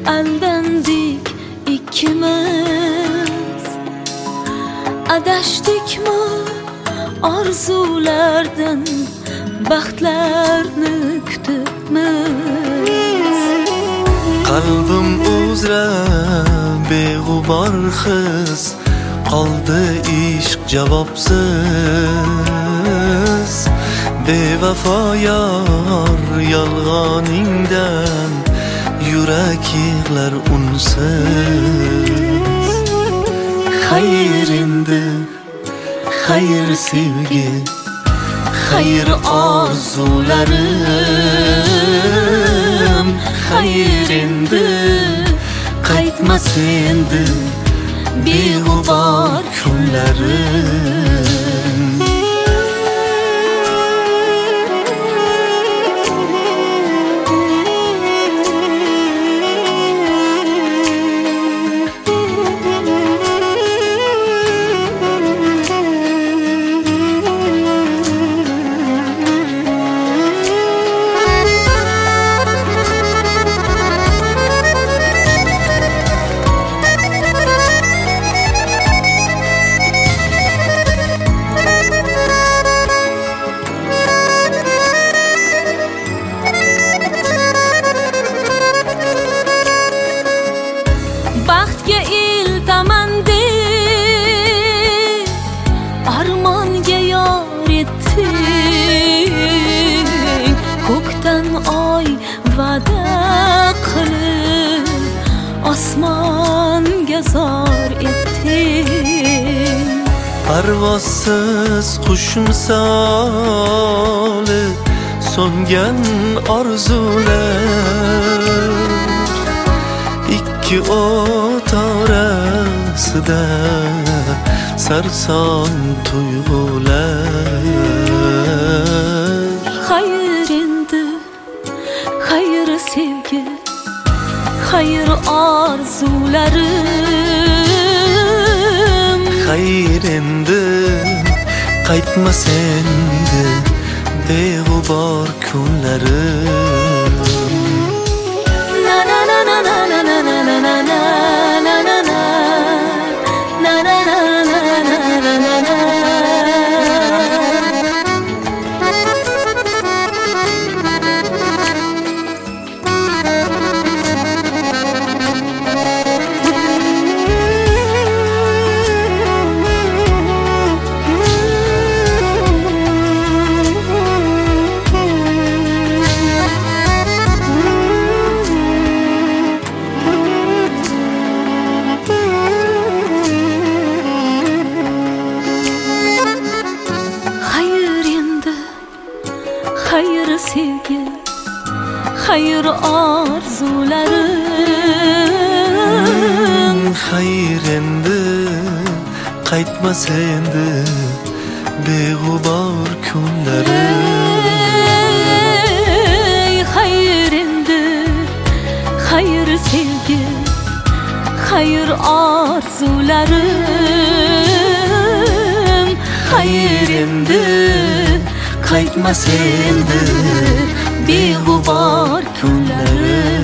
aldandik ikkimiz, adashdikmi orzulardan baxtlarni kutibmiz. Qalbim uzra beg'ubor his qoldi ishq javobsiz. Bevafo yor yolg'oningdan yurak yig'lar unsiz. Xayr endi, xayr sevgi, xayr orzularim. Xayr endi, qaytmas endi beg'ubor kunlarim. Baxtga iltaman deb armonga yor etding, ko'kdan oy va'da qilib osmonga zor etding. Parvozsiz qush misoli so'ngan orzular, ikki o't orasida sarson tuyg'ular. Xayr endi, xayr sevgi, xayr orzularim. Xayr endi, qaytmas endi beg'ubor kunlarim. Na na na na na na na na na na na na na na na na na na. Xayr sevgi, xayr orzularim. Xayr endi, qaytmas endi beg'ubor kunlarim. Xayr endi, xayr sevgi, xayr orzularim. Xayr endi, qaytmas endi beg'ubor kunlarim.